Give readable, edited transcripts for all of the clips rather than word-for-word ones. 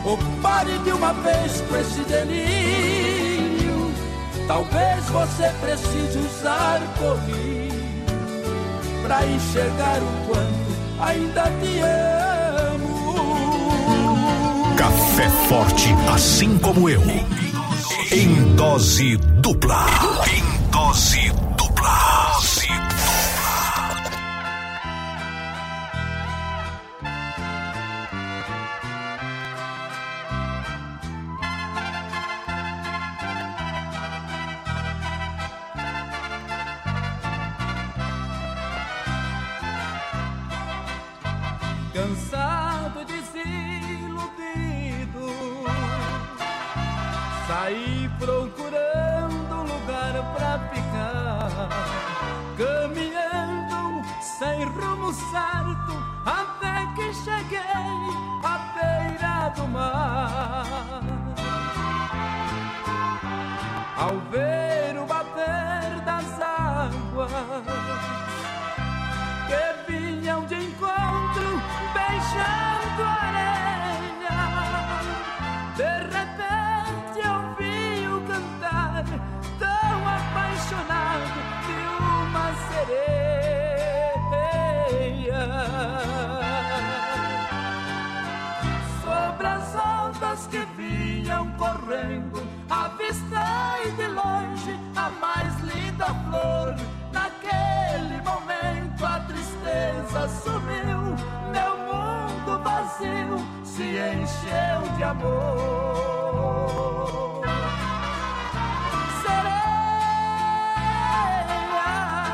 ou pare de uma vez com esse delírio. Talvez você precise usar colírio pra enxergar o quanto ainda te amo. Café forte, assim como eu. Em dose dupla. Em dose dupla. Dose dupla. Cansado e desiludido, saí procurando lugar pra ficar, caminhando sem rumo certo, até que cheguei à beira do mar. Ao ver o bater das águas que vinham de encontro, beijando a areia, de repente ouvi o cantar tão apaixonado de uma sereia. Sobre as ondas que vinham correndo, avistei de longe a mais linda flor. Naquele momento a tristeza sumiu, meu mundo vazio se encheu de amor. Sereia,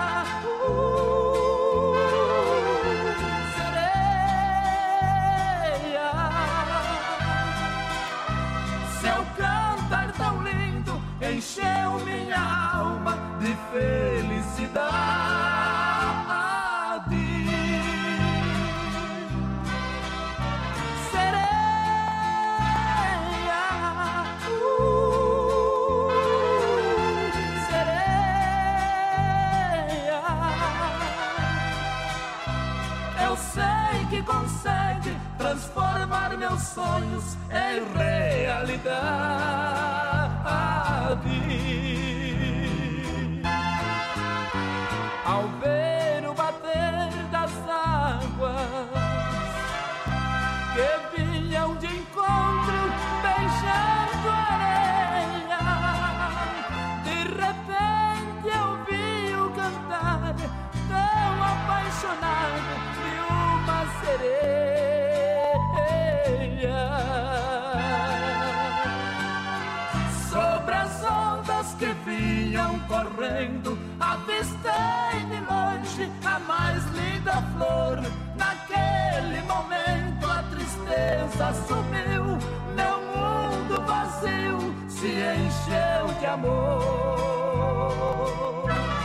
sereia, seu cantar tão lindo encheu minha alma de felicidade. Sereia, sereia, eu sei que consegue transformar meus sonhos em realidade. Ao ver o bater das águas que vinham de encontro, beijando a areia, de repente eu vi o cantar tão apaixonado de uma sereia. Sobre as ondas que vinham correndo, avistei de longe a mais linda flor. Naquele momento a tristeza sumiu, meu mundo vazio se encheu de amor.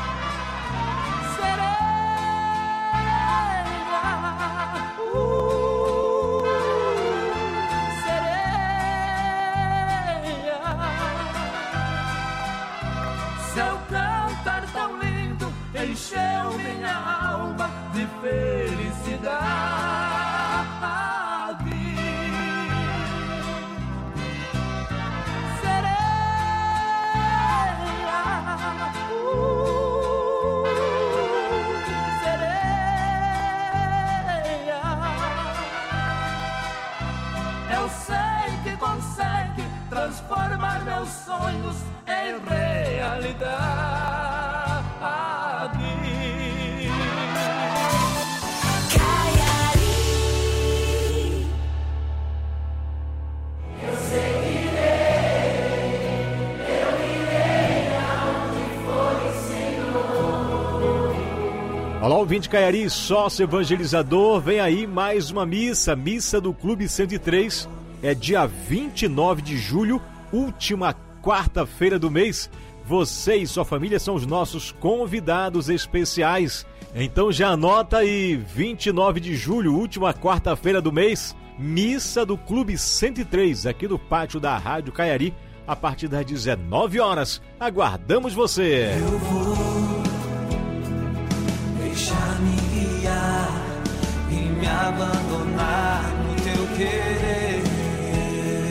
Sereia, sereia, seu cantar tão lindo encheu minha alma de felicidade. Sereia, sereia, eu sei que consegue transformar meus sonhos em realidade. Olá, ouvinte Caiari, sócio evangelizador, vem aí mais uma missa do Clube 103, é dia 29 de julho, última quarta-feira do mês. Você e sua família são os nossos convidados especiais, então já anota aí, 29 de julho, última quarta-feira do mês, missa do Clube 103, aqui no pátio da Rádio Caiari, a partir das 19 horas, aguardamos você. Eu vou deixar-me guiar e me abandonar no teu querer.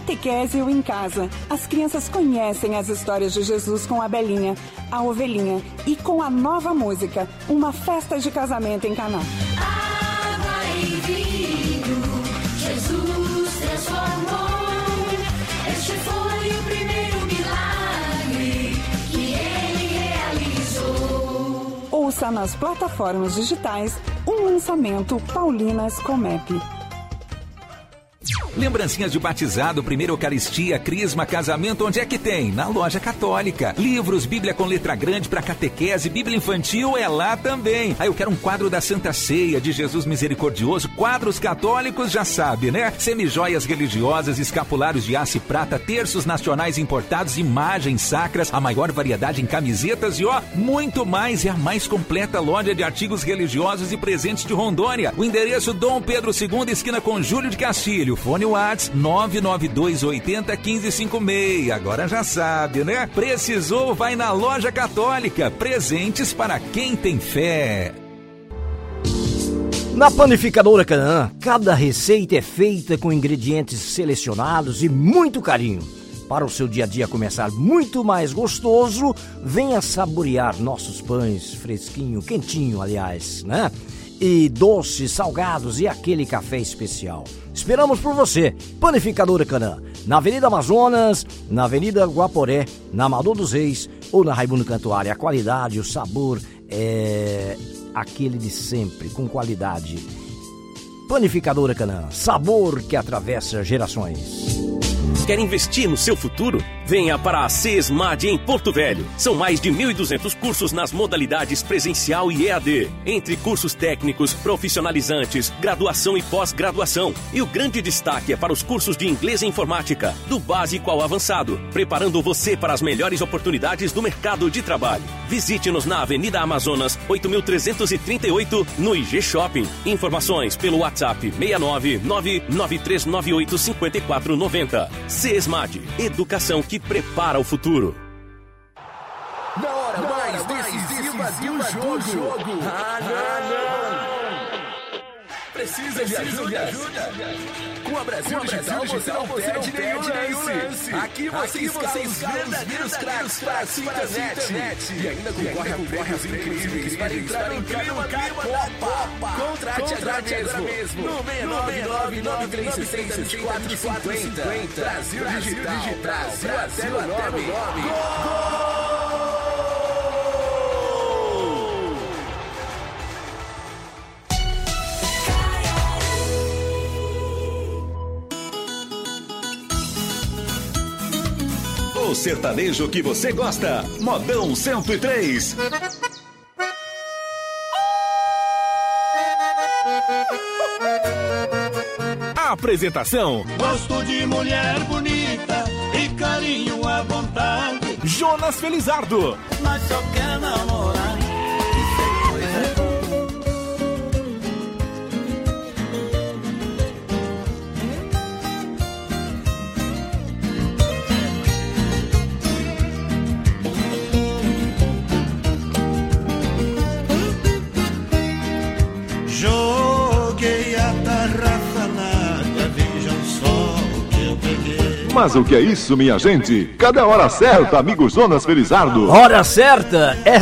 Catequese em casa. As crianças conhecem as histórias de Jesus com a Belinha, a ovelhinha e com a nova música, Uma Festa de Casamento em Caná. Água e vinho, Jesus transformou. Este foi o primeiro milagre que ele realizou. Ouça nas plataformas digitais um lançamento Paulinas Comep. Lembrancinhas de batizado, primeira Eucaristia, crisma, casamento, onde é que tem? Na Loja Católica. Livros, Bíblia com letra grande para catequese, Bíblia infantil é lá também. Aí eu quero um quadro da Santa Ceia, de Jesus Misericordioso, quadros católicos, já sabe, né? Semijoias religiosas, escapulários de aço e prata, terços nacionais importados, imagens sacras, a maior variedade em camisetas e muito mais. É a mais completa loja de artigos religiosos e presentes de Rondônia. O endereço Dom Pedro II, esquina com Júlio de Castilho. Fone WhatsApp 992801556. Agora já sabe, né? Precisou, vai na Loja Católica. Presentes para quem tem fé. Na Panificadora Canaã, cada receita é feita com ingredientes selecionados e muito carinho. Para o seu dia a dia começar muito mais gostoso, venha saborear nossos pães fresquinho, quentinho, aliás, né? E doces, salgados e aquele café especial. Esperamos por você. Panificadora Canaã, na Avenida Amazonas, na Avenida Guaporé, na Amador dos Reis ou na Raimundo Cantuária. A qualidade, o sabor é aquele de sempre, com qualidade. Panificadora Canaã, sabor que atravessa gerações. Quer investir no seu futuro? Venha para a CESMAD em Porto Velho. São mais de 1.200 cursos nas modalidades presencial e EAD. Entre cursos técnicos, profissionalizantes, graduação e pós-graduação. E o grande destaque é para os cursos de inglês e informática, do básico ao avançado, preparando você para as melhores oportunidades do mercado de trabalho. Visite-nos na Avenida Amazonas, 8.338, no IG Shopping. Informações pelo WhatsApp 69993985490. CESMAD, educação que prepara o futuro. Na hora mais decisiva do jogo. Ah, não! Precisa de ajuda? Com a Brasil Digital você não perde nenhum lance. Aqui você escala os verdadeiros craques para a sua internet. E ainda concorre a prêmios incríveis para entrar no clima da Copa. Contrate agora mesmo. No 69993632450. Brasil Digital. Brasil até o nome. O sertanejo que você gosta. Modão 103. Apresentação: Gosto de mulher bonita e carinho à vontade. Jonas Felizardo. Mas só quer namorar. Mas o que é isso, minha gente? Cadê a hora certa, amigo Jonas Felizardo? Hora certa é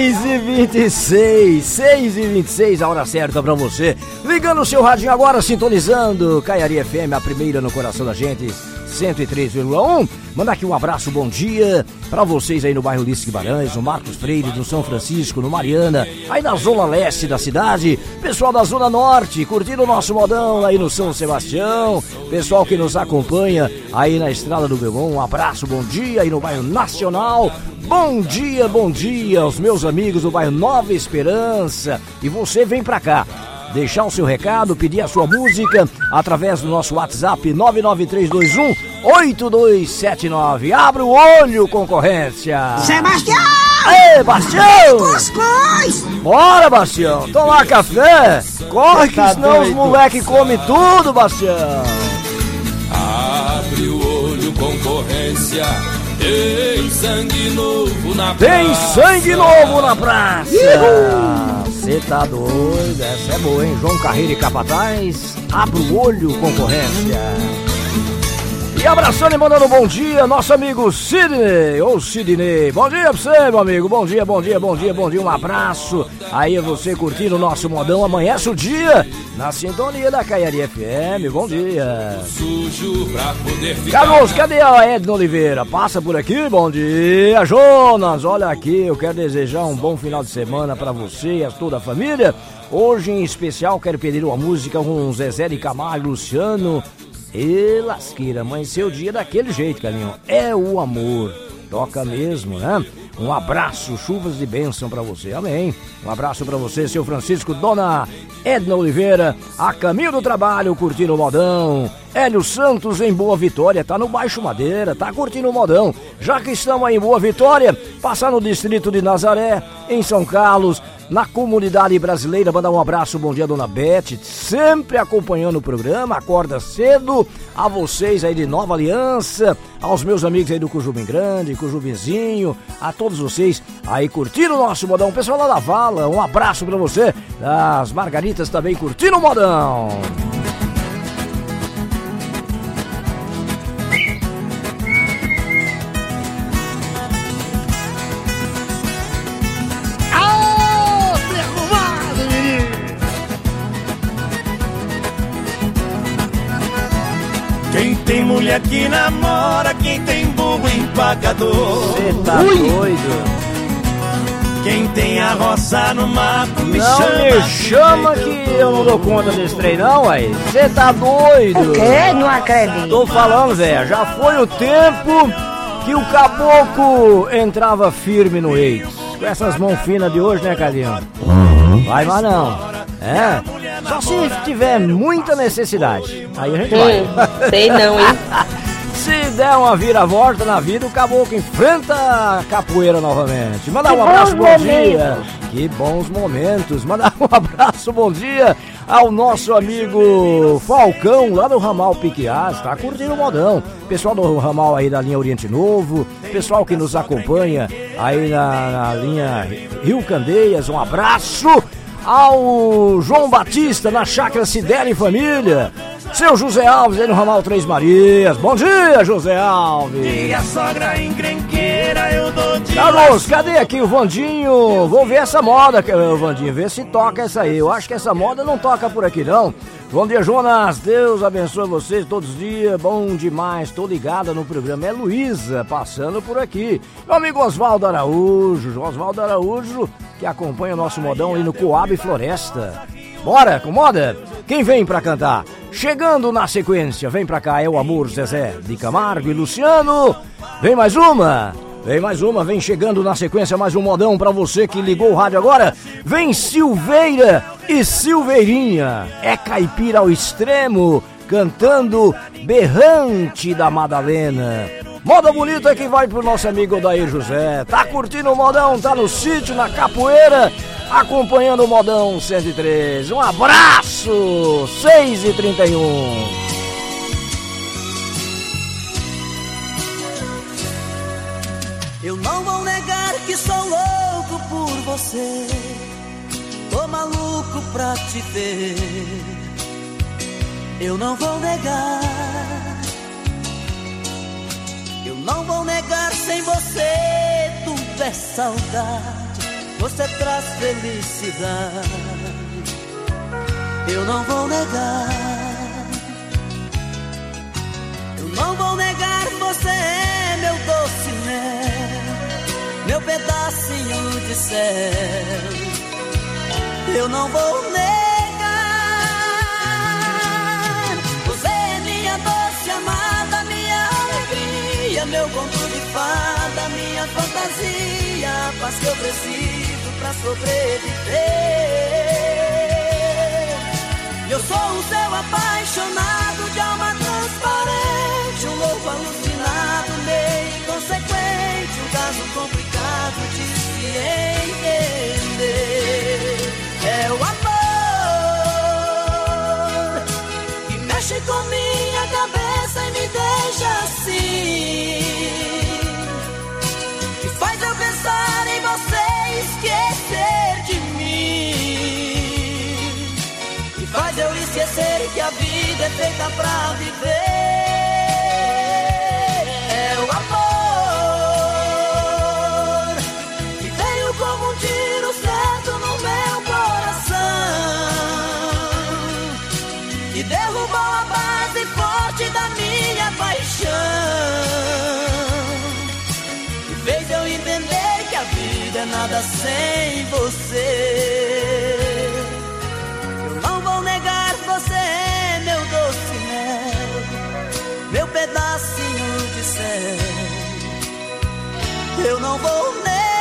6h26. 6h26, a hora certa pra você. Ligando o seu radinho agora, sintonizando Caiari FM, a primeira no coração da gente, 103,1. Mandar aqui um abraço, bom dia pra vocês aí no bairro Ulisses Guimarães, no Marcos Freire, no São Francisco, no Mariana, aí na zona leste da cidade, pessoal da zona norte, curtindo o nosso modão aí no São Sebastião, pessoal que nos acompanha aí na Estrada do Belmont, um abraço, bom dia aí no bairro Nacional. Bom dia aos meus amigos do bairro Nova Esperança. E você vem pra cá deixar o seu recado, pedir a sua música através do nosso WhatsApp 993218279. Abre o olho, concorrência. Sebastião! Ei, Bastião! Cuscuz! Bora, Bastião, tomar café. Corre que senão os moleque comem tudo, Bastião. Abre o olho, concorrência. Tem sangue novo na praça. Tem sangue novo na praça. Você tá doido, essa é boa, hein? João Carreiro e Capataz, abre o olho, concorrência. E abraçando e mandando bom dia, nosso amigo Sidney, ou Sidney. Bom dia pra você, meu amigo. Bom dia, bom dia, bom dia, bom dia. Um abraço. Aí você curtindo o nosso modão. Amanhece o dia na sintonia da Caiaria FM. Bom dia. Carlos, cadê a Edna Oliveira? Passa por aqui, bom dia. Jonas, olha aqui, eu quero desejar um bom final de semana pra você e a toda a família. Hoje em especial quero pedir uma música com Zezé de Camargo, Luciano. E lasqueira, amanheceu o dia daquele jeito, Carlinhos. É o amor. Toca mesmo, né? Um abraço, chuvas de bênção pra você, amém. Um abraço pra você, seu Francisco, dona Edna Oliveira, a caminho do trabalho, curtindo o modão. Hélio Santos em Boa Vitória, tá no Baixo Madeira, tá curtindo o modão. Já que estamos aí em Boa Vitória, passar no distrito de Nazaré, em São Carlos, na comunidade brasileira, mandar um abraço, bom dia, dona Beth, sempre acompanhando o programa, acorda cedo, a vocês aí de Nova Aliança, aos meus amigos aí do Cujubim Grande, Cujubinzinho, a todos vocês aí curtindo o nosso modão, pessoal lá da Vala, um abraço pra você, as Margaritas também curtindo o modão. Quem tem mulher que namora, quem tem burro empacador. Cê tá doido? Quem tem a roça no mato me Não chama que eu não dou conta desse trem não, aí. Cê tá doido? O quê? Não acredito. Tô falando, velho, já foi o tempo que o caboclo entrava firme no ex. Com essas mãos finas de hoje, né, Carlinhos? Vai mais não. É, só se tiver muita necessidade. Aí a gente vai. Sei não, hein? Se der uma vira-volta na vida, o caboclo enfrenta a capoeira novamente. Mandar um abraço, bom dia. Que bons momentos. Mandar um abraço, bom dia ao nosso amigo Falcão, lá do Ramal Piquiás. Tá curtindo o modão. Pessoal do Ramal aí da linha Oriente Novo. Pessoal que nos acompanha aí na linha Rio Candeias. Um abraço ao João Batista na Chácara Cideli Família. Seu José Alves aí no Ramal Três Marias. Bom dia, José Alves. E a sogra encrenqueira eu dou de Carlos, cadê aqui o Vandinho? Vou ver essa moda, Vandinho, ver se toca essa aí. Eu acho que essa moda não toca por aqui, não. Bom dia, Jonas. Deus abençoe vocês todos os dias. Bom demais. Tô ligada no programa. É Luísa passando por aqui. Meu amigo Oswaldo Araújo. Oswaldo Araújo, que acompanha o nosso modão ali no Coab Floresta. Bora, com moda? Quem vem pra cantar? Chegando na sequência, vem pra cá, é o Amor Zezé de Camargo e Luciano. Vem mais uma. Vem chegando na sequência mais um modão pra você que ligou o rádio agora. Vem Silveira e Silveirinha, é caipira ao extremo, cantando Berrante da Madalena. Moda bonita que vai pro nosso amigo Odair José. Tá curtindo o modão, tá no sítio, na capoeira, acompanhando o modão 103. Um abraço, 6h31. Eu não vou negar que sou louco por você. Tô maluco pra te ver. Eu não vou negar. Eu não vou negar, sem você tudo é saudade. Você traz felicidade. Eu não vou negar. Eu não vou negar, você é meu doce mel, meu pedacinho de céu. Eu não vou negar. Você é minha doce amada, minha alegria, meu conto de fada, minha fantasia, a paz que eu preciso pra sobreviver. Eu sou um céu apaixonado de alma transparente, um louco alucinado, meio inconsequente, um caso complicado de se entender. É o amor que mexe com minha cabeça e me deixa assim, que faz eu pensar em você e esquecer de mim, que faz eu esquecer que a vida é feita pra viver. vida é nada sem você. Eu não vou negar, você é meu doce mel, meu pedacinho de céu. Eu não vou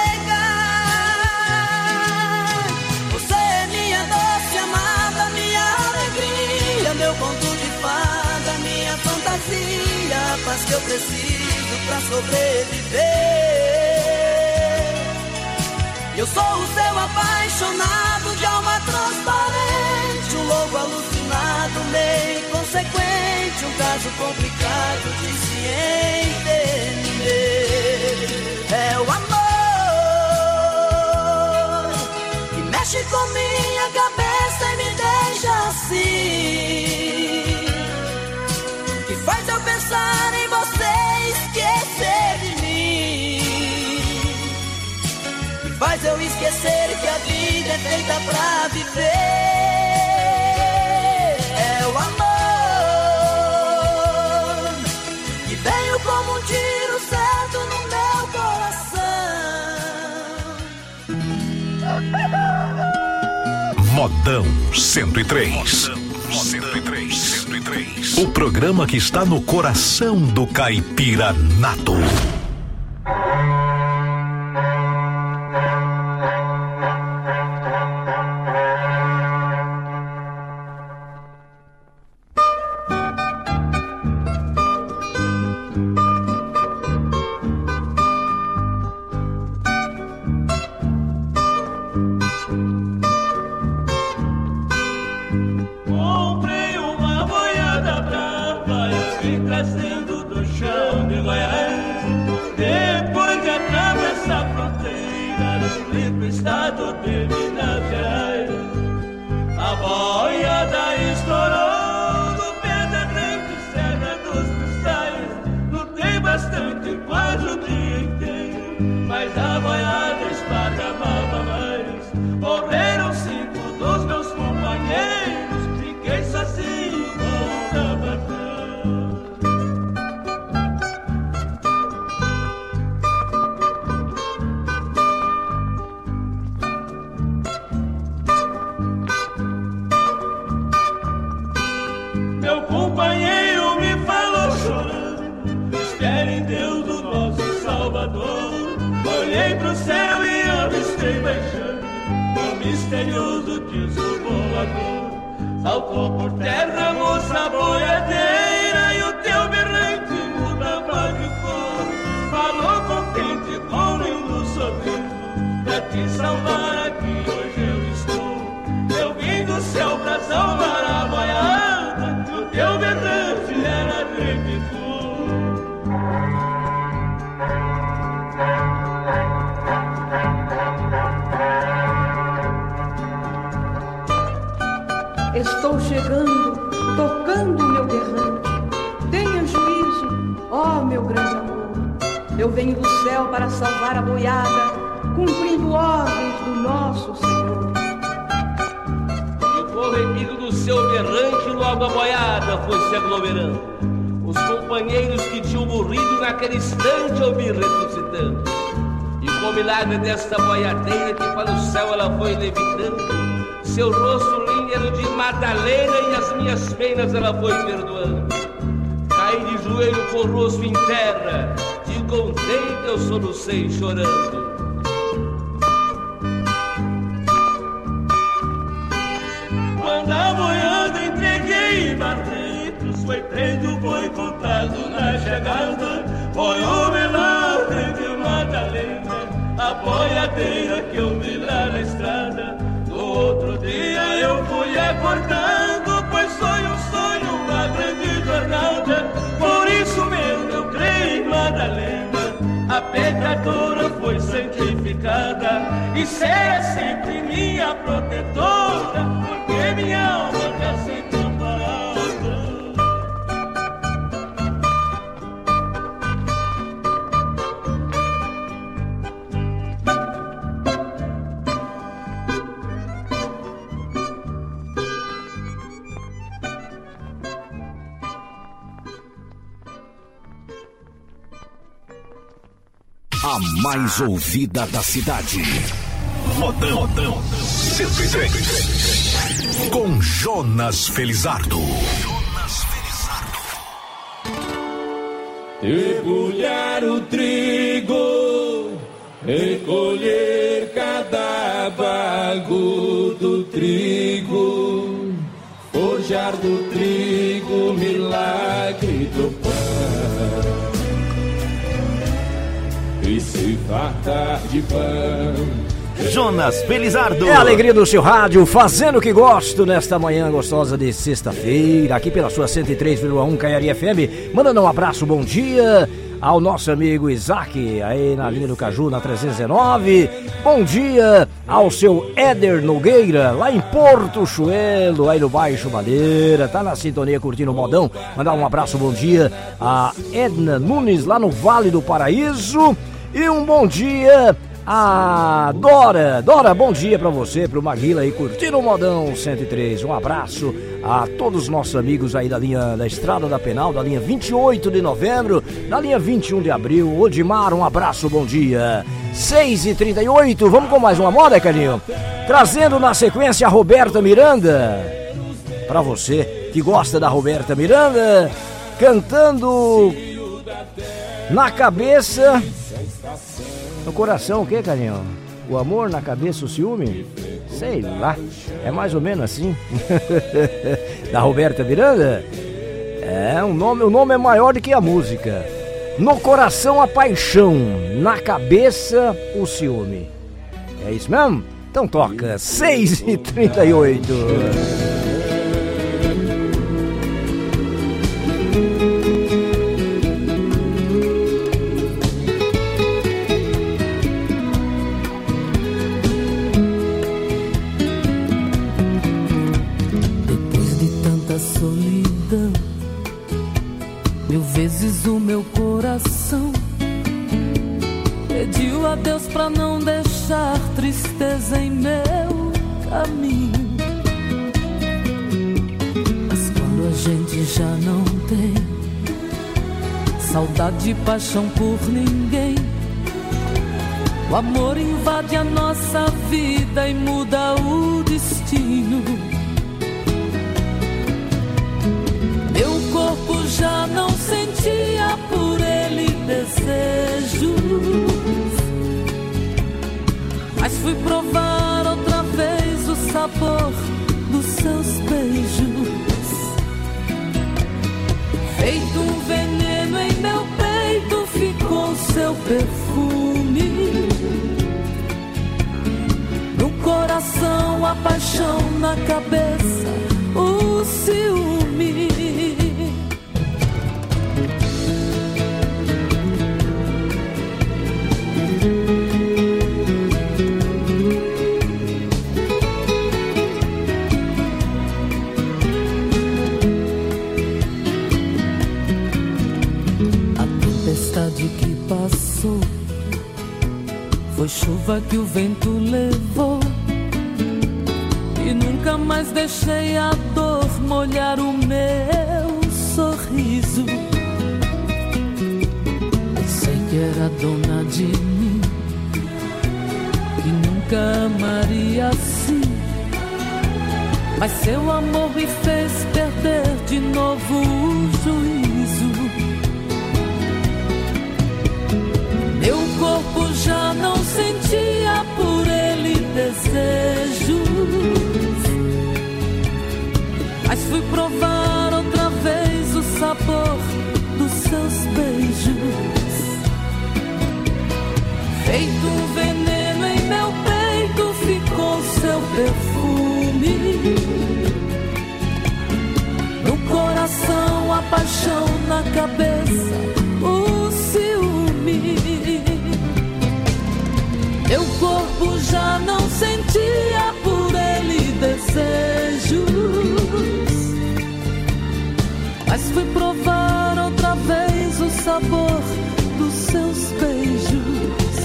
negar, você é minha doce amada, minha alegria, meu conto de fada, minha fantasia, a paz que eu preciso pra sobreviver. Eu sou o seu apaixonado de alma transparente, um louco alucinado, meio inconsequente, um caso complicado de se entender. É o amor que mexe com minha cabeça e me deixa assim, que faz eu pensar em você e esquecer de mim, que faz eu esquecer que a vida é feita pra viver. É o amor que veio como um tiro certo no meu coração. Modão 103. Modão 103. O programa que está no coração do caipira nato. Estou chegando, tocando meu berrante. Tenha juízo, ó meu grande amor. Eu venho do céu para salvar a boiada, cumprindo ordens do nosso Senhor. E corremido do seu berrante, logo a boiada foi se aglomerando. Os companheiros que tinham morrido naquele instante eu vi ressuscitando. E com o milagre desta boiadeira que para o céu ela foi levitando, seu rosto lindo era de Madalena e as minhas penas ela foi perdoando. Caí de joelho com o rosto em terra, de contente eu solucei chorando. Quando a boiada entreguei Barretos, foi preto, foi contado na chegada. Foi o milagre de Madalena, a boiadeira que eu vi lá na estrada. No outro dia eu fui acordando, pois foi um sonho, uma grande jornada. Por isso mesmo eu creio em Madalena, a pecadora foi santificada e será sempre minha protetora, porque minha alma já se amparada. a mais ouvida da cidade. Modão 103. Com Jonas Felizardo. Debulhar o trigo, recolher cada bago do trigo, forjar do trigo milagre do pão e se fartar de pão. Jonas Felizardo. É a alegria do seu rádio, fazendo o que gosto nesta manhã gostosa de sexta-feira, aqui pela sua 103,1 Caiaria FM. Mandando um abraço, bom dia ao nosso amigo Isaac, aí na linha do Caju, na 319. Bom dia ao seu Éder Nogueira, lá em Porto Chuelo, aí no Baixo Madeira, tá na sintonia curtindo o modão. Mandar um abraço, bom dia a Edna Nunes, lá no Vale do Paraíso. E um bom dia a Dora, bom dia pra você, pro Maguila aí, curtindo o Modão 103. Um abraço a todos os nossos amigos aí da linha da Estrada da Penal, da linha 28 de novembro, da linha 21 de abril. Odimar, um abraço, bom dia. 6h38, vamos com mais uma moda, Carinho? Trazendo na sequência a Roberta Miranda. Pra você que gosta da Roberta Miranda, cantando Na Cabeça... No coração, o que, Carinho? O amor na cabeça, o ciúme? Sei lá, é mais ou menos assim. Da Roberta Miranda? É, o nome é maior do que a música. No coração, a paixão. Na cabeça, o ciúme. É isso mesmo? Então toca, 6h38. O meu coração pediu a Deus pra não deixar tristeza em meu caminho. Mas quando a gente já não tem saudade e paixão por ninguém, o amor invade a nossa vida e muda o destino. Meu corpo já não sentia por ele desejos, mas fui provar outra vez o sabor dos seus beijos. Feito um veneno em meu peito ficou seu perfume. No coração a paixão, na cabeça o ciúme. Que passou foi chuva que o vento levou, e nunca mais deixei a dor molhar o meu sorriso. Sei que era dona de mim, que nunca amaria assim, mas seu amor me fez perder de novo o juízo. Meu corpo já não sentia por ele desejos, mas fui provar outra vez o sabor dos seus beijos. Feito um veneno em meu peito ficou seu perfume. No coração a paixão, na cabeça o ciúme. Meu corpo já não sentia por ele desejos, mas fui provar outra vez o sabor dos seus beijos.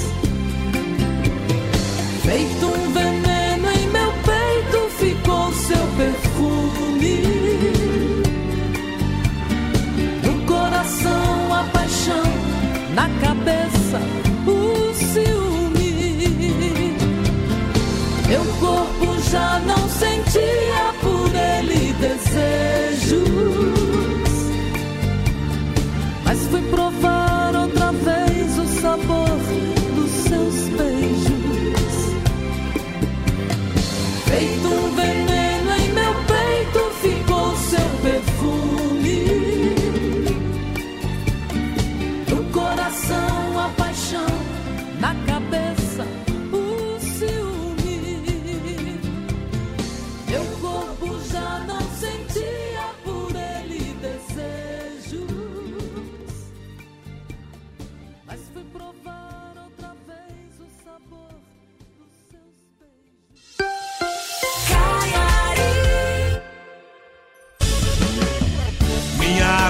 Feito um veneno em meu peito ficou seu perfume. No coração a paixão, na cabeça o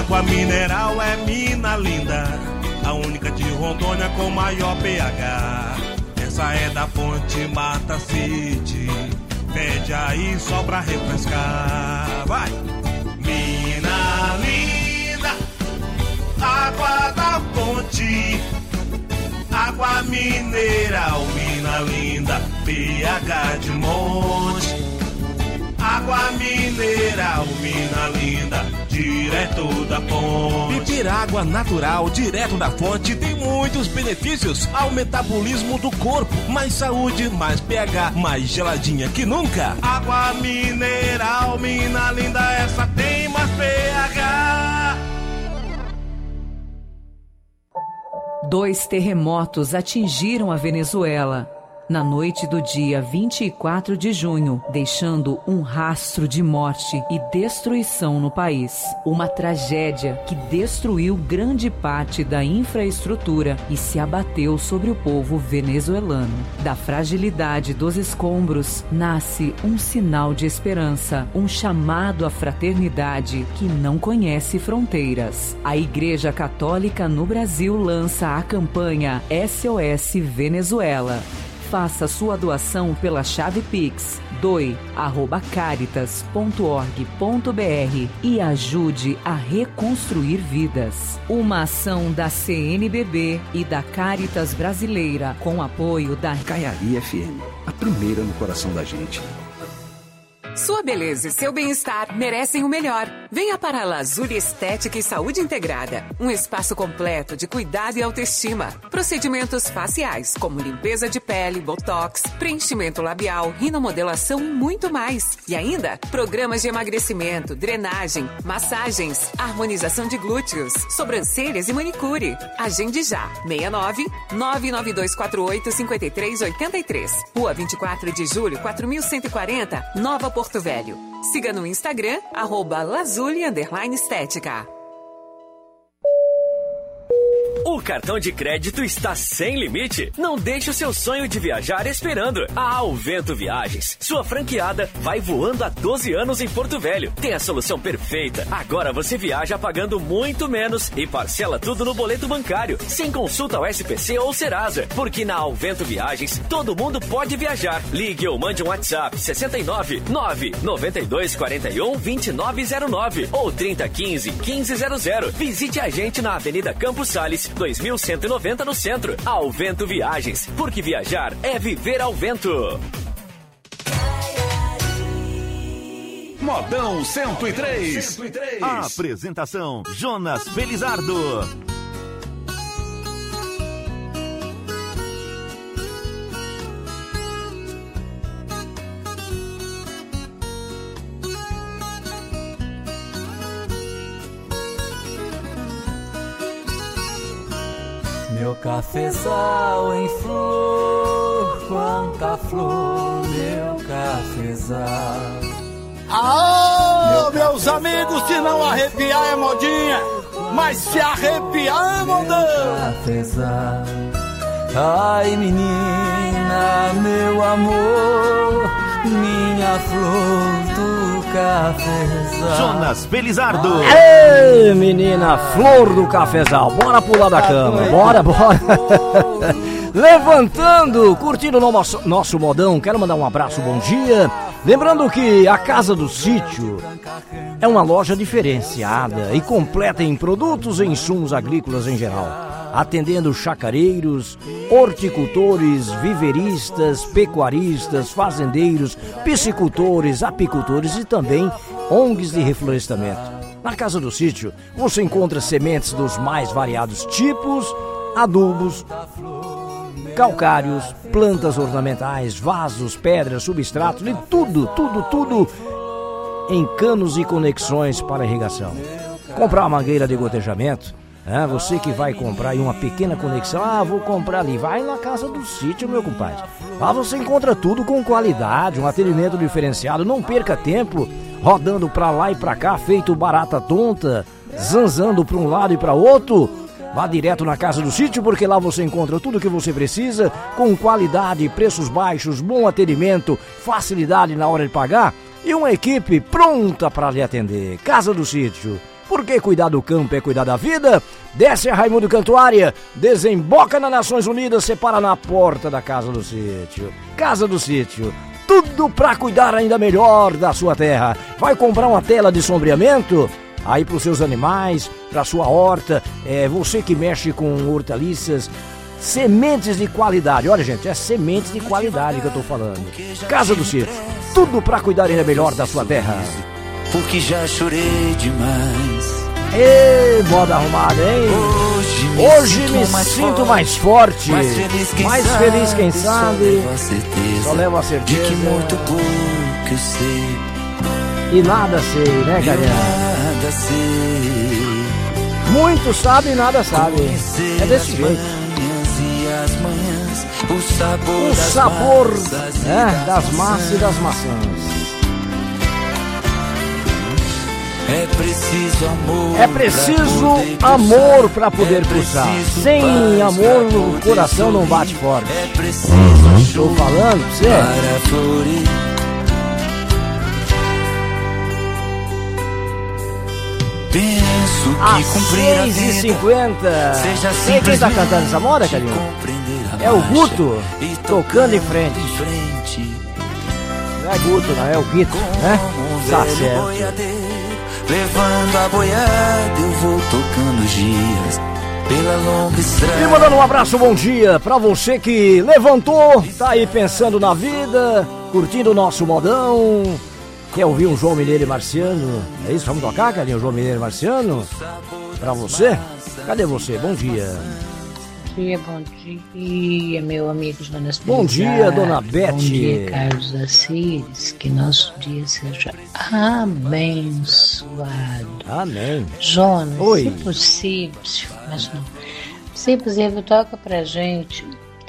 Água mineral é mina linda, a única de Rondônia com maior pH. Essa é da fonte Mata City, pede aí só pra refrescar. Vai! Mina linda, água da fonte, água mineral, mina linda, pH de monte. Água mineral, mina linda, direto da fonte. Beber água natural, direto da fonte, tem muitos benefícios ao metabolismo do corpo. Mais saúde, mais pH, mais geladinha que nunca. Água mineral, mina linda, essa tem mais pH. 2 terremotos atingiram a Venezuela na noite do dia 24 de junho, deixando um rastro de morte e destruição no país. Uma tragédia que destruiu grande parte da infraestrutura e se abateu sobre o povo venezuelano. Da fragilidade dos escombros nasce um sinal de esperança, um chamado à fraternidade que não conhece fronteiras. A Igreja Católica no Brasil lança a campanha SOS Venezuela. Faça sua doação pela chave Pix doe@caritas.org.br e ajude a reconstruir vidas. Uma ação da CNBB e da Caritas Brasileira com apoio da Caiari FM, a primeira no coração da gente. Sua beleza e seu bem-estar merecem o melhor. Venha para a Lazuli Estética e Saúde Integrada. Um espaço completo de cuidado e autoestima. Procedimentos faciais, como limpeza de pele, botox, preenchimento labial, rinomodelação e muito mais. E ainda, programas de emagrecimento, drenagem, massagens, harmonização de glúteos, sobrancelhas e manicure. Agende já. 69 99248 5383. Rua 24 de Julho, 4140, Nova Porto Velho. Siga no Instagram, @lazuli_estética. O cartão de crédito está sem limite. Não deixe o seu sonho de viajar esperando. A Alvento Viagens, sua franqueada, vai voando há 12 anos em Porto Velho. Tem a solução perfeita. Agora você viaja pagando muito menos e parcela tudo no boleto bancário, sem consulta ao SPC ou Serasa. Porque na Alvento Viagens, todo mundo pode viajar. Ligue ou mande um WhatsApp 69 992 41 2909 ou 3015 1500. Visite a gente na Avenida Campos Sales, 2190 no centro. Alvento Viagens, porque viajar é viver ao vento. Modão 103. Apresentação Jonas Felizardo. Meu cafezal em flor, quanta flor, meu cafezal. Aô, meus amigos, se não arrepiar é modinha, mas se arrepiar é modão. Cafezal. Ai, menina, meu amor, minha flor do cafezal. Jonas Felizardo. Ei, menina, flor do cafezal. Bora pular da cama, bora. Levantando, curtindo o nosso modão. Quero mandar um abraço, bom dia. Lembrando que a Casa do Sítio é uma loja diferenciada e completa em produtos e insumos agrícolas em geral, atendendo chacareiros, horticultores, viveristas, pecuaristas, fazendeiros, piscicultores, apicultores e também ONGs de reflorestamento. Na Casa do Sítio você encontra sementes dos mais variados tipos, adubos, calcários, plantas ornamentais, vasos, pedras, substratos e tudo em canos e conexões para irrigação. Comprar uma mangueira de gotejamento, você que vai comprar aí uma pequena conexão, vou comprar ali, vai na Casa do Sítio, meu compadre. Lá você encontra tudo com qualidade, um atendimento diferenciado, não perca tempo rodando pra lá e pra cá, feito barata tonta, zanzando pra um lado e pra outro. Vá direto na Casa do Sítio, porque lá você encontra tudo o que você precisa, com qualidade, preços baixos, bom atendimento, facilidade na hora de pagar e uma equipe pronta para lhe atender. Casa do Sítio, Porque cuidar do campo é cuidar da vida. Desce a Raimundo Cantuária, desemboca nas Nações Unidas, separa na porta da Casa do Sítio. Casa do Sítio, tudo pra cuidar ainda melhor da sua terra. Vai comprar uma tela de sombreamento? Aí pros seus animais, pra sua horta, você que mexe com hortaliças, sementes de qualidade. Olha, gente, é sementes de qualidade que eu tô falando. Casa do Sítio, tudo pra cuidar ainda melhor da sua terra. Porque já chorei demais. Ê, moda arrumada, hein? Hoje me sinto mais forte. Mais feliz, quem sabe. Só levo a certeza. De que muito pouco eu sei. E nada sei, né, carinha? Nada sei. Muito sabe e nada sabe. É desse jeito. E as manhãs, o sabor das massas e das maçãs. É preciso amor. É preciso amor pra poder pulsar. Sem amor o coração não bate forte. É preciso Estou falando pra você. Para florir. Penso que cumprir a vida 6h50. seja Sei quem tá cantando essa moda, carinho? É o Guto, tocando em frente. Não é Guto, não, é o Guito, né? Tá certo. Levando a boiada, eu vou tocando os dias pela longa estrada. E mandando um abraço, bom dia pra você que levantou, tá aí pensando na vida, curtindo o nosso modão. Quer ouvir um João Mineiro e Marciano? É isso? Vamos tocar, carinho? João Mineiro e Marciano? Pra você? Cadê você? Bom dia. Bom dia, meu amigo Jonas. Bom dia, dona Bete. Bom dia, Carlos Assis. Que nosso dia seja abençoado. Amém. Jonas, oi. Se possível, toca pra gente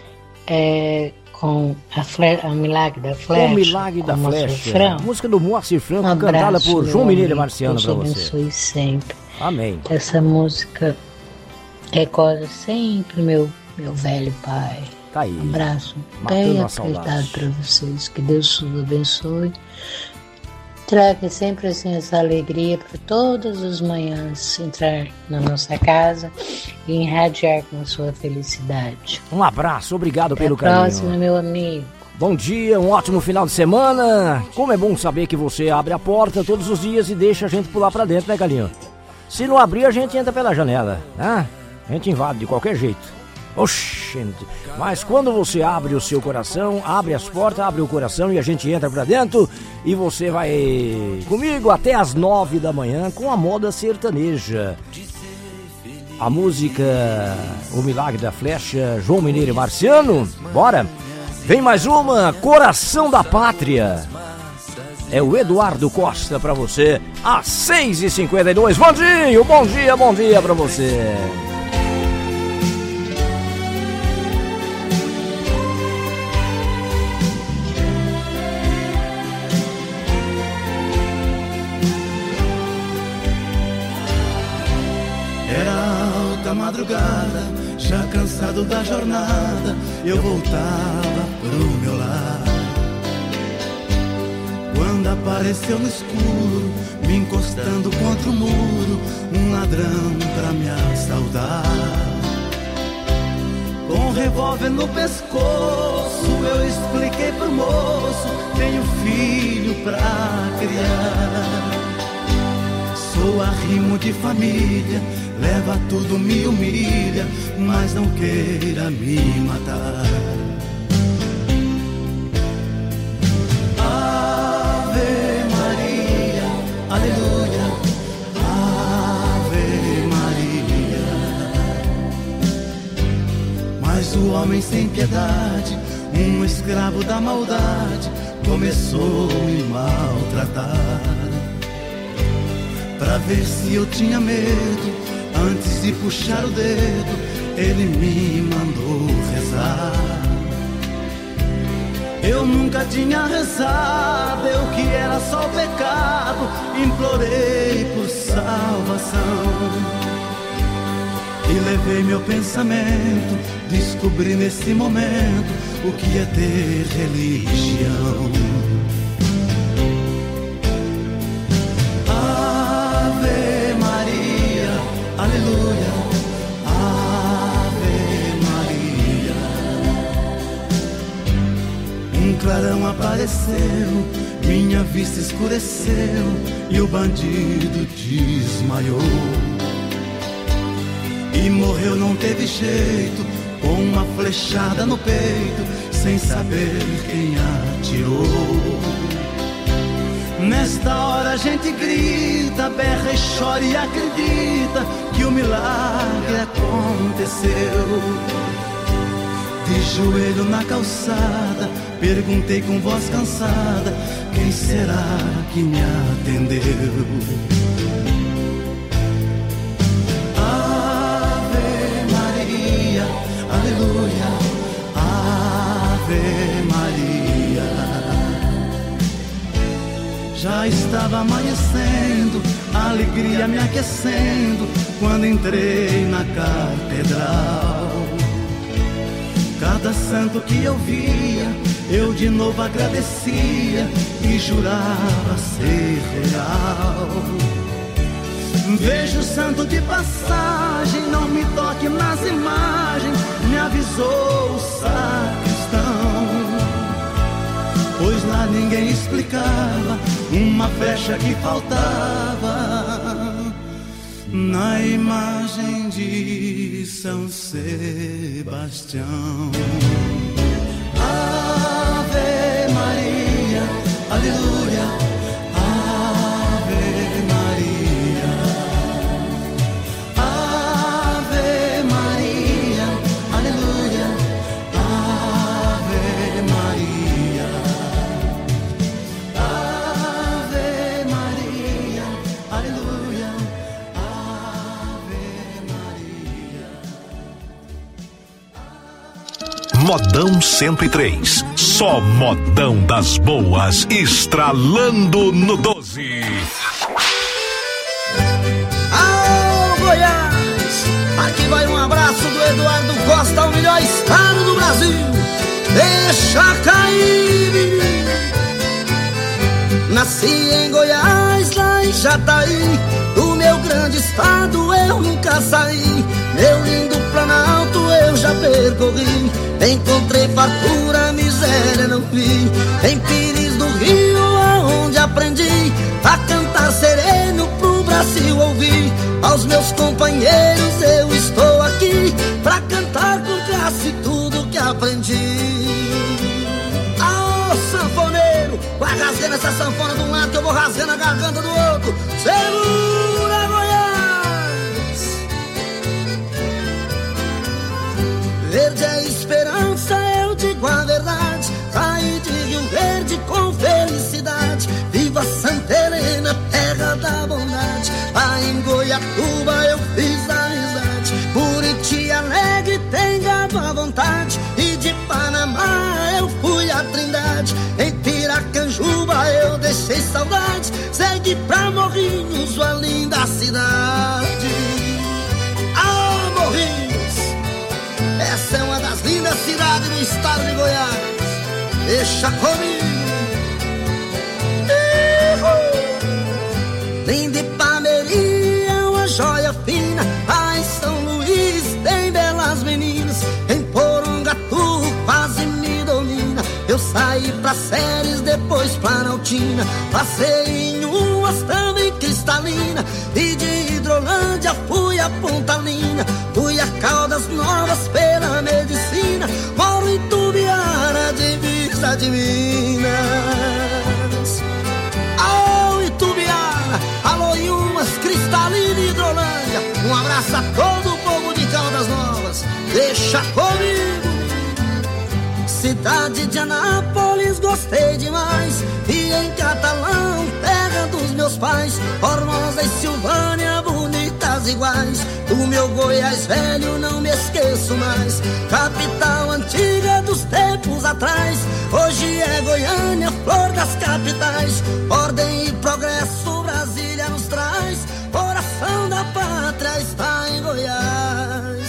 com o Milagre da Flecha. O Milagre da Flecha. Música do Moacir Franco, cantada por João Mineiro e Marciano pra você. Deus abençoe sempre. Amém. Essa música recorda sempre meu velho pai. Tá aí. Um abraço bem apertado para vocês. Que Deus os abençoe. Traga sempre assim essa alegria para todas as manhãs entrar na nossa casa e irradiar com a sua felicidade. Um abraço, obrigado Até pelo carinho. Próximo, meu amigo. Bom dia, um ótimo final de semana. Como é bom saber que você abre a porta todos os dias e deixa a gente pular pra dentro, né, Galinho? Se não abrir, a gente entra pela janela, né? A gente invade de qualquer jeito. Oxente, mas quando você abre o seu coração, abre as portas, abre o coração e a gente entra pra dentro e você vai comigo até as 9 da manhã com a moda sertaneja. A música O Milagre da Flecha, João Mineiro e Marciano. Bora! Vem mais uma, Coração da Pátria. É o Eduardo Costa pra você, às 6h52. Vandinho, bom dia pra você. Madrugada, já cansado da jornada, eu voltava pro meu lar. Quando apareceu no escuro, me encostando contra o muro, um ladrão pra me assaltar. Com um revólver no pescoço, eu expliquei pro moço: tenho filho pra criar. Sou arrimo de família, leva tudo, me humilha, mas não queira me matar. Ave Maria, aleluia, Ave Maria. Mas o homem sem piedade, um escravo da maldade, começou a me maltratar. Pra ver se eu tinha medo, antes de puxar o dedo, ele me mandou rezar. Eu nunca tinha rezado, eu que era só o pecado, implorei por salvação. E levei meu pensamento, descobri nesse momento o que é ter religião. Ave Maria, aleluia, Ave Maria. Um clarão apareceu, minha vista escureceu e o bandido desmaiou. E morreu, não teve jeito, com uma flechada no peito, sem saber quem atirou. Nesta hora a gente grita, berra e chora e acredita que o milagre aconteceu. De joelho na calçada, perguntei com voz cansada, quem será que me atendeu? Ave Maria, aleluia, Ave Maria. Já estava amanhecendo, a alegria me aquecendo, quando entrei na catedral. Cada santo que eu via, eu de novo agradecia e jurava ser real. Vejo o santo de passagem, não me toque nas imagens, me avisou o sacristão. Pois lá ninguém explicava uma flecha que faltava na imagem de São Sebastião. Ave Maria, aleluia, Ave Maria. Ave Maria, aleluia, Ave Maria. Ave Maria, aleluia, Modão 103. Só modão das boas, estralando no 12. Alô, Goiás! Aqui vai um abraço do Eduardo Costa, o melhor estado do Brasil. Deixa cair, menino. Nasci em Goiás, lá em Jataí. Do meu grande estado eu nunca saí. Meu lindo Planalto eu já percorri. Encontrei fartura, miséria não vi. Em Pires do Rio, aonde aprendi a cantar sereno pro Brasil ouvir. Aos meus companheiros eu estou aqui pra cantar com classe tudo que aprendi. Aô, sanfoneiro, vai rasgando essa sanfona de um lado que eu vou rasgando a garganta do outro. Segura, Goiás! Verde é esperança, eu digo a verdade. Saí de Rio Verde com felicidade. Viva Santa Helena, terra da bondade. Lá em Goiatuba eu fiz amizade. Buriti Alegre tem gado à vontade. E de Panamá eu fui a Trindade. Em Piracanjuba eu deixei saudade. Segui pra Morrinhos, uma linda cidade. Ah, Morrinhos! Essa é uma das lindas cidades do estado de Goiás. Deixa comigo. Linda Ipameri é uma joia fina. Lá em São Luís tem belas meninas. Em Porongatu quase me domina. Eu saí pra Séries, depois Planaltina. Passei em umas também cristalina. E de Hidrolândia fui a Pontalina. Fui a Caldas Novas pela medicina. Moro em Tubiara, divisa de Minas. Alô, Itubiara, alô, Iumas, Cristalina e Hidrolândia. Um abraço a todo o povo de Caldas Novas. Deixa comigo. Cidade de Anápolis, gostei demais. E em Catalão, terra dos meus pais. Formosa e Silvânia, bonitas iguais. Do meu Goiás velho não me esqueço mais. Capital antiga dos tempos atrás. Hoje é Goiânia, flor das capitais. Ordem e progresso, Brasília nos traz. Coração da pátria está em Goiás.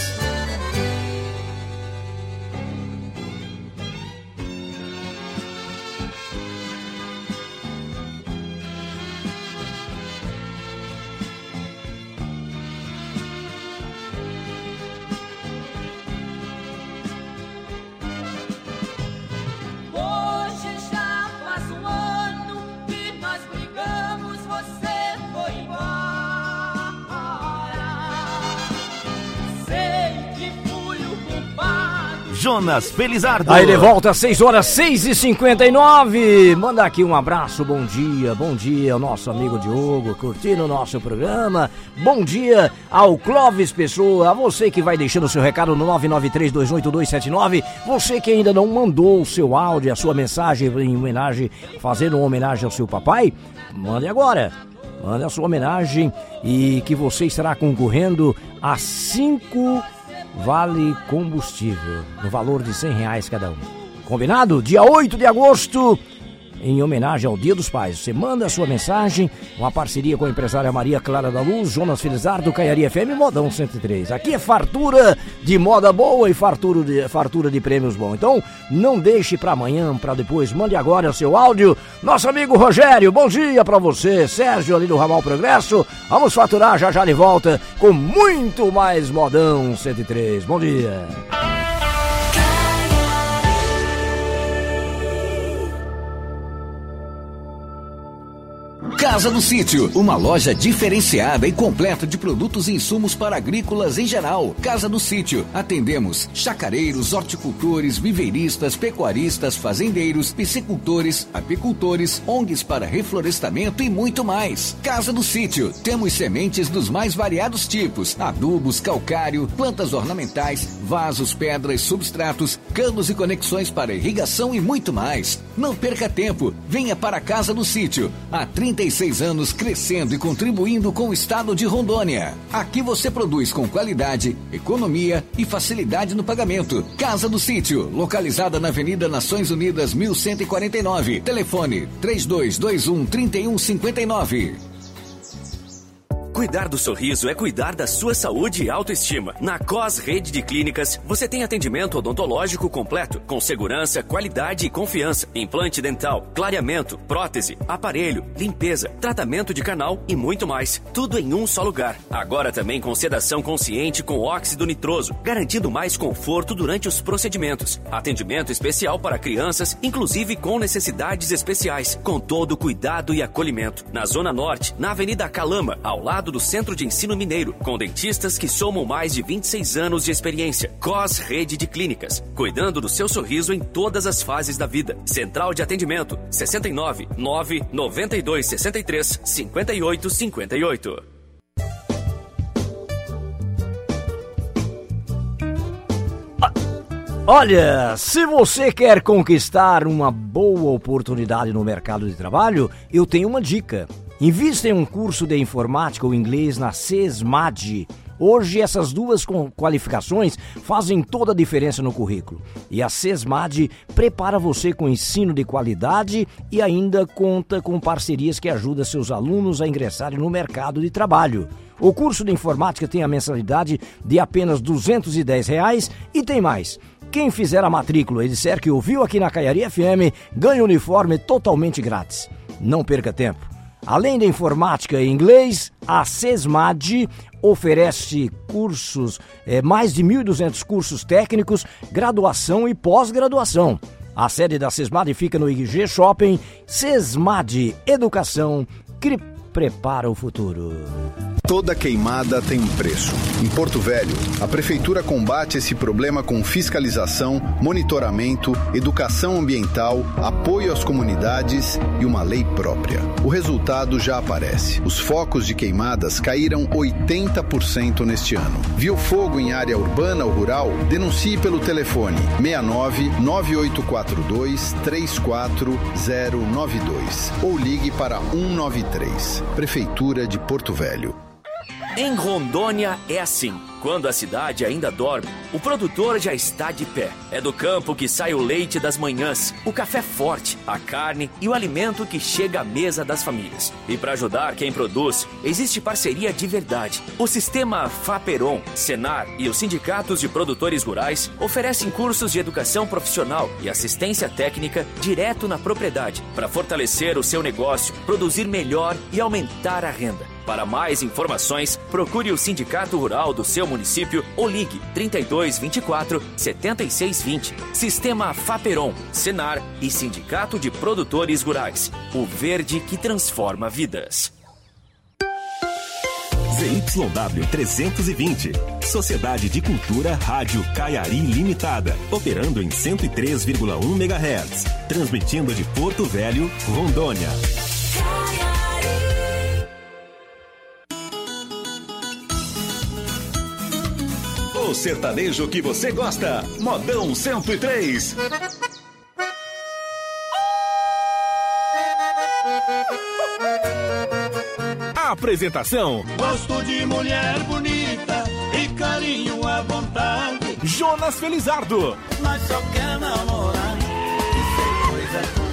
Jonas Felizardo. Aí de volta às 6h06h59. Manda aqui um abraço, bom dia ao nosso amigo Diogo, curtindo o nosso programa. Bom dia ao Clóvis Pessoa, a você que vai deixando o seu recado no 993282279. Você que ainda não mandou o seu áudio, a sua mensagem em homenagem, fazendo uma homenagem ao seu papai, mande agora. Mande a sua homenagem e que você estará concorrendo a 5 vale combustível, no valor de R$100 cada um. Combinado? Dia 8 de agosto, em homenagem ao Dia dos Pais. Você manda a sua mensagem, uma parceria com a empresária Maria Clara da Luz, Jonas Felizardo, Caiaria FM e Modão 103. Aqui é fartura de moda boa e fartura de prêmios bons. Então, não deixe para amanhã, para depois. Mande agora o seu áudio. Nosso amigo Rogério, bom dia para você. Sérgio ali do Ramal Progresso. Vamos faturar já de volta com muito mais Modão 103. Bom dia. Casa do Sítio, uma loja diferenciada e completa de produtos e insumos para agrícolas em geral. Casa do Sítio, atendemos chacareiros, horticultores, viveiristas, pecuaristas, fazendeiros, piscicultores, apicultores, ONGs para reflorestamento e muito mais. Casa do Sítio, temos sementes dos mais variados tipos, adubos, calcário, plantas ornamentais, vasos, pedras, substratos, canos e conexões para irrigação e muito mais. Não perca tempo, venha para a Casa do Sítio, há 36 anos crescendo e contribuindo com o estado de Rondônia. Aqui você produz com qualidade, economia e facilidade no pagamento. Casa do Sítio, localizada na Avenida Nações Unidas 1149. Telefone 3221-3159. Cuidar do sorriso é cuidar da sua saúde e autoestima. Na COS Rede de Clínicas, você tem atendimento odontológico completo, com segurança, qualidade e confiança. Implante dental, clareamento, prótese, aparelho, limpeza, tratamento de canal e muito mais. Tudo em um só lugar. Agora também com sedação consciente com óxido nitroso, garantindo mais conforto durante os procedimentos. Atendimento especial para crianças, inclusive com necessidades especiais, com todo o cuidado e acolhimento. Na Zona Norte, na Avenida Calama, ao lado do Centro de Ensino Mineiro, com dentistas que somam mais de 26 anos de experiência. COS Rede de Clínicas, cuidando do seu sorriso em todas as fases da vida. Central de atendimento 69 992 63 58 58. Olha, se você quer conquistar uma boa oportunidade no mercado de trabalho, eu tenho uma dica. Invista em um curso de informática ou inglês na SESMAD. Hoje essas duas qualificações fazem toda a diferença no currículo. E a SESMAD prepara você com ensino de qualidade e ainda conta com parcerias que ajudam seus alunos a ingressarem no mercado de trabalho. O curso de informática tem a mensalidade de apenas R$210 e tem mais. Quem fizer a matrícula e disser que ouviu aqui na Caiaria FM, ganha o uniforme totalmente grátis. Não perca tempo. Além da informática e inglês, a SESMAD oferece cursos, mais de 1.200 cursos técnicos, graduação e pós-graduação. A sede da SESMAD fica no IG Shopping. SESMAD Educação que prepara o futuro. Toda queimada tem um preço. Em Porto Velho, a Prefeitura combate esse problema com fiscalização, monitoramento, educação ambiental, apoio às comunidades e uma lei própria. O resultado já aparece. Os focos de queimadas caíram 80% neste ano. Viu fogo em área urbana ou rural? Denuncie pelo telefone 69 9842 34092 ou ligue para 193. Prefeitura de Porto Velho. Em Rondônia é assim. Quando a cidade ainda dorme, o produtor já está de pé. É do campo que sai o leite das manhãs, o café forte, a carne e o alimento que chega à mesa das famílias. E para ajudar quem produz, existe parceria de verdade. O sistema FAPERON, Senar e os sindicatos de produtores rurais oferecem cursos de educação profissional e assistência técnica direto na propriedade para fortalecer o seu negócio, produzir melhor e aumentar a renda. Para mais informações, procure o Sindicato Rural do seu município ou ligue 3224 7620. Sistema FAPERON, Senar e Sindicato de Produtores Rurais. O verde que transforma vidas. ZYW 320. Sociedade de Cultura Rádio Caiari Limitada. Operando em 103,1 MHz. Transmitindo de Porto Velho, Rondônia. O sertanejo que você gosta. Modão 103. Apresentação: gosto de mulher bonita e carinho à vontade. Jonas Felizardo. Mas só quer namorar e ser coisa comum.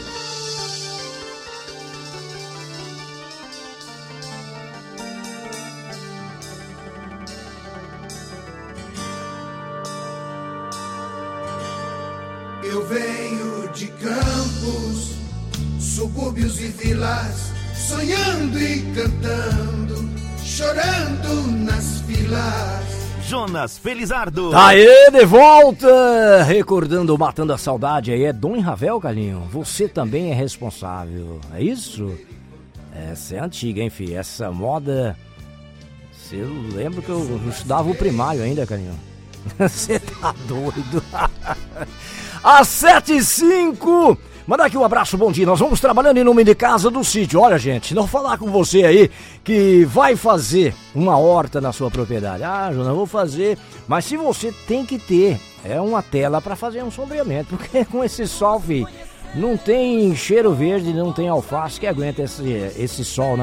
Eu venho de campos, subúrbios e vilas, sonhando e cantando, chorando nas filas. Jonas Felizardo. Aê, de volta! Recordando, matando a saudade aí, é Dom Ravel, Carlinho. Você também é responsável, é isso? Essa é antiga, hein, filho? Essa moda... Eu lembro que eu estudava o primário ainda, Carlinho. Você tá doido? Às 7h05, mandar aqui um abraço, bom dia. Nós vamos trabalhando em nome de Casa do Sítio. Olha, gente, não falar com você aí que vai fazer uma horta na sua propriedade. Ah, Jonas, eu vou fazer, mas se você tem que ter uma tela para fazer um sombreamento, porque com esse sol, filho, não tem cheiro verde, não tem alface que aguenta esse sol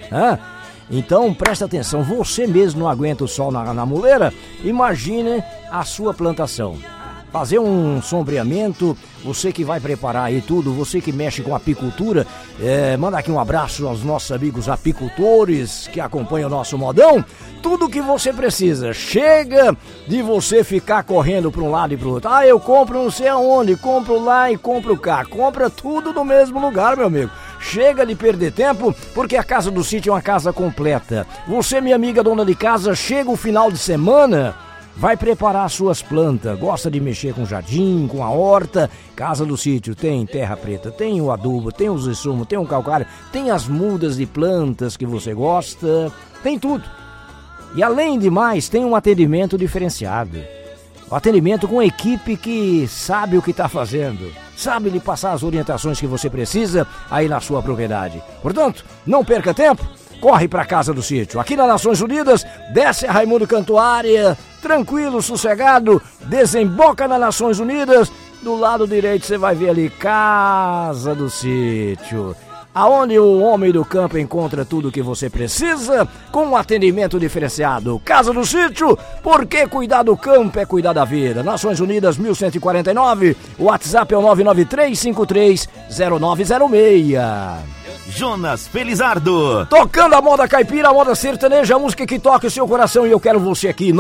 Então presta atenção, você mesmo não aguenta o sol na muleira, imagine a sua plantação. Fazer um sombreamento, você que vai preparar aí tudo, você que mexe com apicultura, manda aqui um abraço aos nossos amigos apicultores que acompanham o nosso modão. Tudo que você precisa, chega de você ficar correndo para um lado e para o outro. Ah, eu compro não sei aonde, compro lá e compro cá, compra tudo no mesmo lugar, meu amigo. Chega de perder tempo, porque a Casa do Sítio é uma casa completa. Você, minha amiga dona de casa, chega o final de semana, vai preparar suas plantas, gosta de mexer com jardim, com a horta. Casa do Sítio tem terra preta, tem o adubo, tem os insumos, tem o calcário, tem as mudas de plantas que você gosta, tem tudo. E além de mais, tem um atendimento diferenciado. Um atendimento com equipe que sabe o que está fazendo, sabe lhe passar as orientações que você precisa aí na sua propriedade. Portanto, não perca tempo, corre para a Casa do Sítio. Aqui nas Nações Unidas, desce a Raimundo Cantuária, tranquilo, sossegado, desemboca nas Nações Unidas. Do lado direito você vai ver ali Casa do Sítio, aonde o homem do campo encontra tudo o que você precisa, com um atendimento diferenciado. Casa do Sítio, porque cuidar do campo é cuidar da vida. Nações Unidas 1149, o WhatsApp é o 993530906. Jonas Felizardo. Tocando a moda caipira, a moda sertaneja, a música que toca o seu coração, e eu quero você aqui,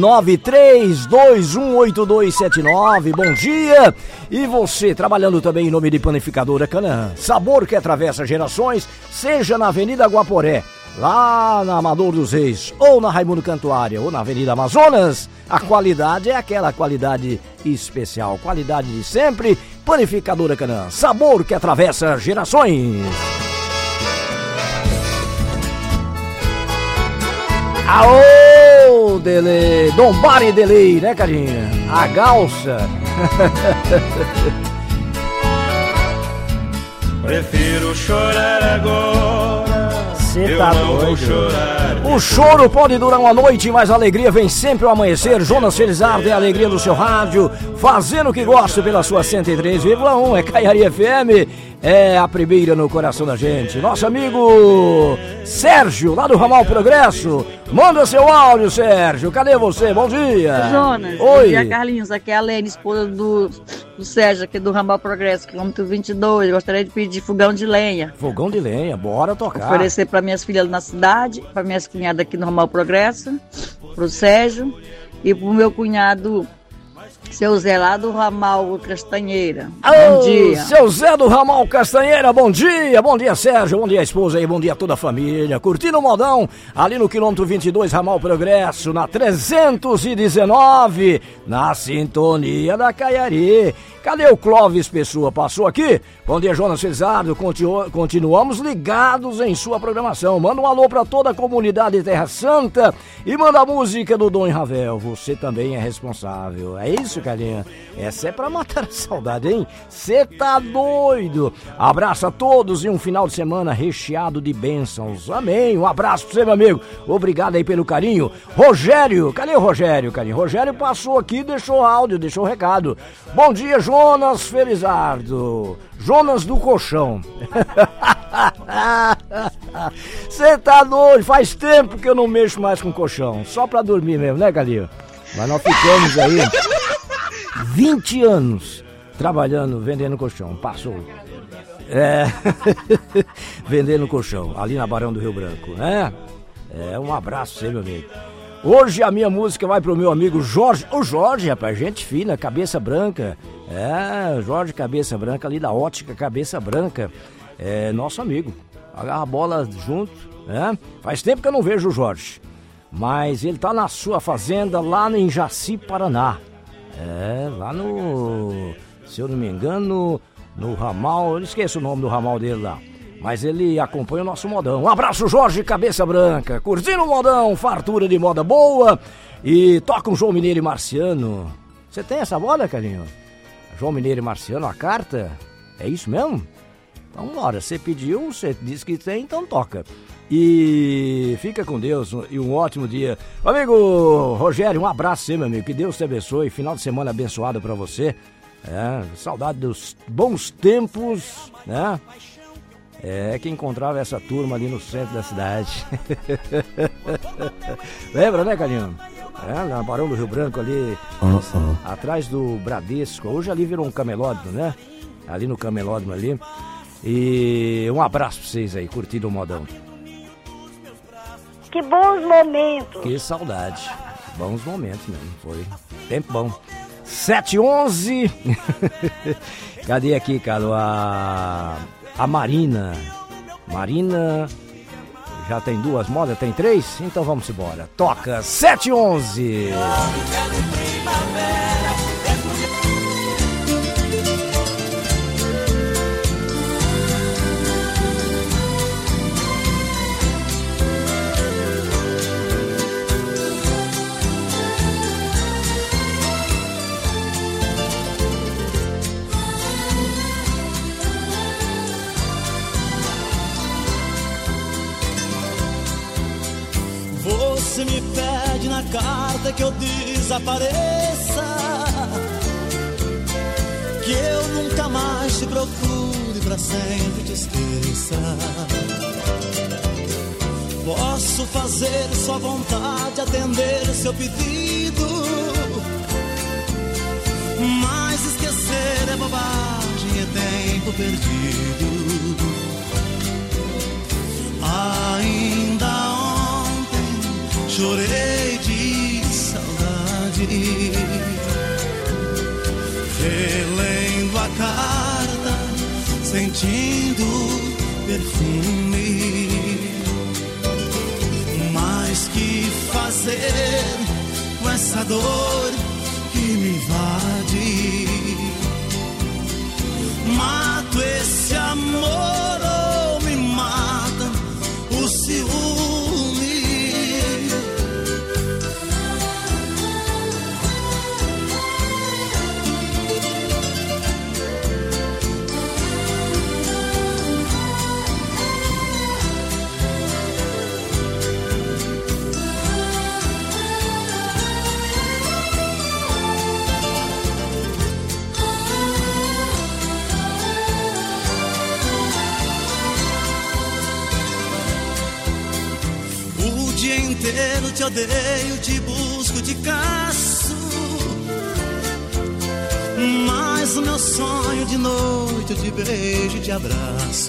993218279. Bom dia! E você, trabalhando também em nome de Panificadora Canaã. Sabor que atravessa gerações, seja na Avenida Guaporé, lá na Amador dos Reis, ou na Raimundo Cantuária, ou na Avenida Amazonas, a qualidade é aquela qualidade especial, qualidade de sempre. Panificadora Canaã, sabor que atravessa gerações. Aô, Dele, Dombari Delei, né, carinha? A galça. Prefiro chorar agora. Cê tá doido. O choro pode durar uma noite, mas a alegria vem sempre ao amanhecer. Jonas Felizardo é a alegria do seu rádio, fazendo o que gosta pela sua 103,1. É Caiari FM, é a primeira no coração da gente. Nosso amigo Sérgio, lá do Ramal Progresso, manda seu áudio, Sérgio. Cadê você? Bom dia. Jonas, oi. Bom dia, Carlinhos. Aqui é a Lene, esposa do Sérgio, aqui do Ramal Progresso, quilômetro 22. Gostaria de pedir fogão de lenha. Fogão de lenha, bora tocar. Oferecer para minhas filhas na cidade, para minhas cunhadas aqui no Ramal Progresso, pro Sérgio e pro meu cunhado Seu Zé lá do Ramal Castanheira. Bom dia. Seu Zé do Ramal Castanheira, bom dia. Bom dia, Sérgio. Bom dia, esposa aí. Bom dia a toda a família. Curtindo o modão ali no quilômetro 22, Ramal Progresso, na 319, na sintonia da Caiari. Cadê o Clóvis Pessoa? Passou aqui? Bom dia, Jonas Felizardo. Continuamos ligados em sua programação. Manda um alô pra toda a comunidade Terra Santa e manda a música do Dom Ravel. Você também é responsável. É isso, carinha? Essa é pra matar a saudade, hein? Você tá doido? Abraço a todos e um final de semana recheado de bênçãos. Amém. Um abraço pra você, meu amigo. Obrigado aí pelo carinho. Rogério, cadê o Rogério, carinho? Rogério passou aqui, deixou áudio, deixou recado. Bom dia, Jonas Felizardo. Jonas do Colchão. Você tá doido? Faz tempo que eu não mexo mais com colchão. Só pra dormir mesmo, né, Galinha? Mas nós ficamos aí 20 anos trabalhando, vendendo colchão. Passou. Vendendo colchão, ali na Barão do Rio Branco, né? Um abraço pra você, meu amigo. Hoje a minha música vai pro meu amigo Jorge. O Jorge, rapaz, gente fina, cabeça branca. Jorge Cabeça Branca, ali da Ótica Cabeça Branca. É nosso amigo. Agarra a bola junto, né? Faz tempo que eu não vejo o Jorge. Mas ele tá na sua fazenda lá em Jaci, Paraná. Lá no... Se eu não me engano, no ramal... Eu esqueço o nome do ramal dele lá. Mas ele acompanha o nosso modão. Um abraço, Jorge Cabeça Branca. Curtindo o modão, fartura de moda boa. E toca um João Mineiro e Marciano. Você tem essa bola, carinho? João Mineiro e Marciano, a carta? É isso mesmo? Então, bora. Você pediu, você disse que tem, então toca. E fica com Deus e um ótimo dia. Amigo Rogério, um abraço, meu amigo. Que Deus te abençoe. Final de semana abençoado pra você. Saudade dos bons tempos, né? Que encontrava essa turma ali no centro da cidade. Lembra, né, carinho? Na Barão do Rio Branco ali, atrás do Bradesco. Hoje ali virou um camelódromo, né? Ali no camelódromo ali. E um abraço pra vocês aí, curtindo o modão. Que bons momentos. Que saudade. Bons momentos mesmo, foi. Tempo bom. 7h11. Cadê aqui, cara? A Marina. Marina... Já tem duas modas? Tem três? Então vamos embora. Toca 7h11. Você me pede na carta que eu desapareça, que eu nunca mais te procure, pra sempre te esqueça. Posso fazer sua vontade, atender seu pedido, mas esquecer é bobagem, é tempo perdido. Ainda chorei de saudade, relendo a carta, sentindo perfume. Mas que fazer com essa dor que me invade? Mato esse amor ou me mata o ciúme? Inteiro te odeio, te busco, te caço, mas o meu sonho de noite eu te beijo e te abraço,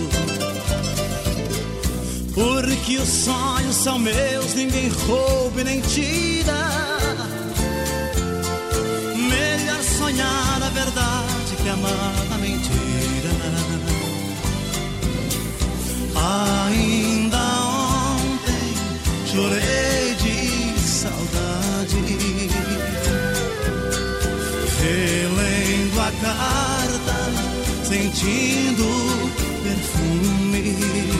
porque os sonhos são meus, ninguém rouba e nem tira. sonhar a verdade que amava a mentira. Ainda ontem chorei de saudade, relendo a carta, sentindo perfume.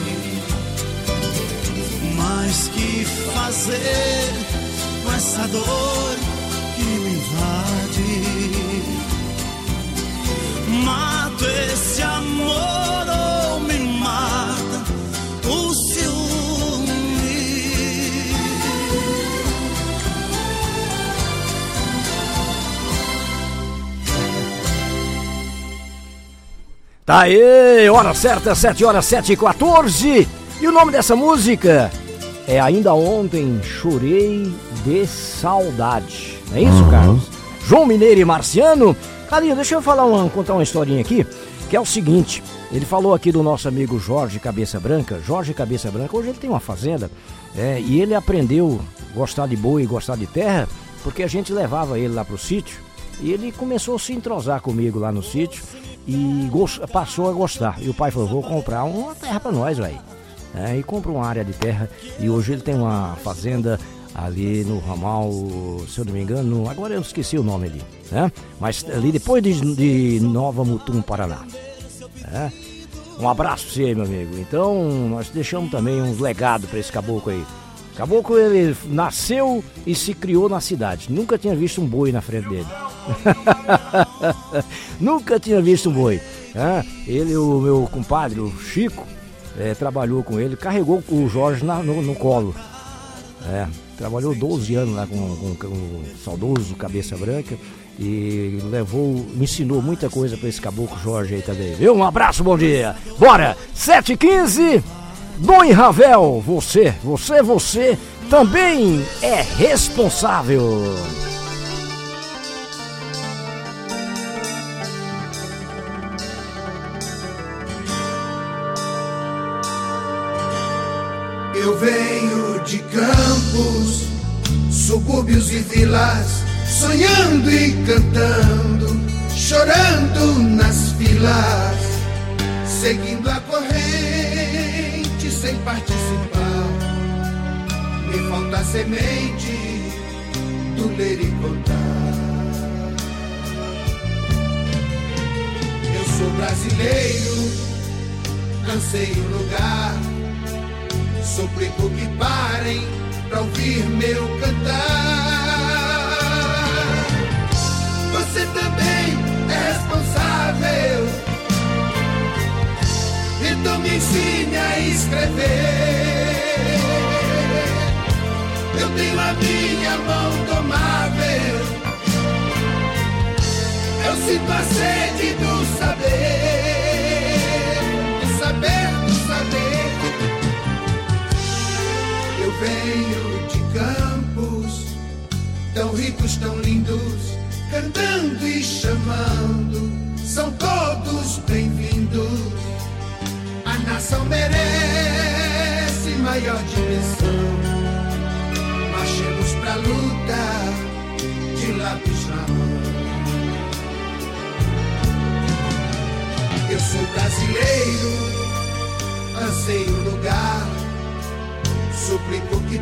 Mas que fazer com essa dor que me invade? Mato esse amor ou me mata o ciúme? Tá aí, hora certa, 7h, 7h14. E o nome dessa música é Ainda Ontem Chorei de Saudade. Não é isso, Carlos? João Mineiro e Marciano. Carinho, deixa eu contar uma historinha aqui, que é o seguinte. Ele falou aqui do nosso amigo Jorge Cabeça Branca. Jorge Cabeça Branca, hoje ele tem uma fazenda, e ele aprendeu a gostar de boi e gostar de terra, porque a gente levava ele lá pro sítio, e ele começou a se entrosar comigo lá no sítio, e passou a gostar. E o pai falou, vou comprar uma terra pra nós, velho. E comprou uma área de terra, e hoje ele tem uma fazenda ali no ramal, se eu não me engano, agora eu esqueci o nome ali, né? Mas ali depois de Nova Mutum, Paraná. Um abraço pra você, meu amigo. Então nós deixamos também uns legados pra esse caboclo aí. Caboclo, ele nasceu e se criou na cidade. Nunca tinha visto um boi na frente dele. Nunca tinha visto um boi. Ele, o meu compadre, o Chico, trabalhou com ele, carregou o Jorge no colo. Trabalhou 12 anos lá com o saudoso Cabeça Branca e ensinou muita coisa pra esse caboclo Jorge aí também, viu? Um abraço, bom dia! Bora! 7h15, Dom Ravel, você também é responsável. Eu venho de campos, subúrbios e vilas, sonhando e cantando, chorando nas filas, seguindo a corrente sem participar. Me falta a semente do ler e contar. Eu sou brasileiro, anseio lugar, suplico que parem pra ouvir meu cantar. Você também é responsável, então me ensine a escrever. Eu tenho a minha mão domável, eu sinto a sede do saber, do saber, do saber. Eu venho de campos tão ricos, tão lindos, cantando e chamando, são todos bem-vindos. A nação merece maior dimensão. Marchemos pra luta de lápis na mão. Eu sou brasileiro, anseio lugar, suplico que